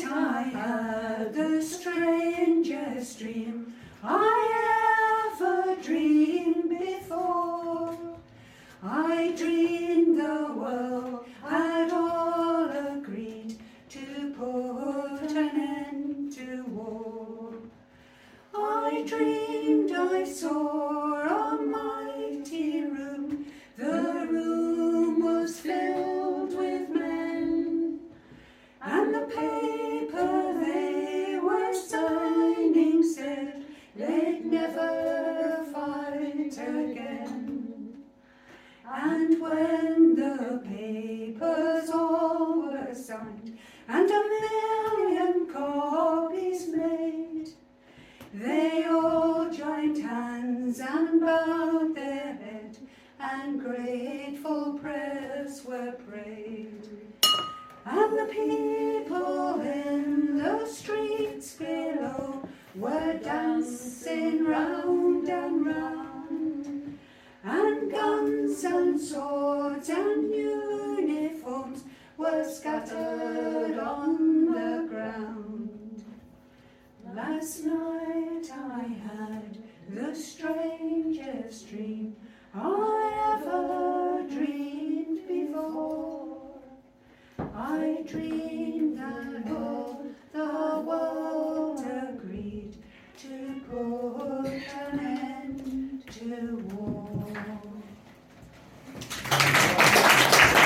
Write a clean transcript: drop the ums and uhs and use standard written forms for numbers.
I had the strangest dream I ever dreamed before. I dreamed the world had all agreed to put an end to war. I dreamed I saw a mighty room. The room was filled with men, and the paper they were signing said they'd never fight again. And when the papers all were signed and 1,000,000 copies made, they all joined hands and bowed their head, and grateful prayers were prayed. And the people in the streets below were dancing round and round, and guns and swords and uniforms were scattered on the ground. Last night I had the strangest dream I ever dreamed before. I dreamed that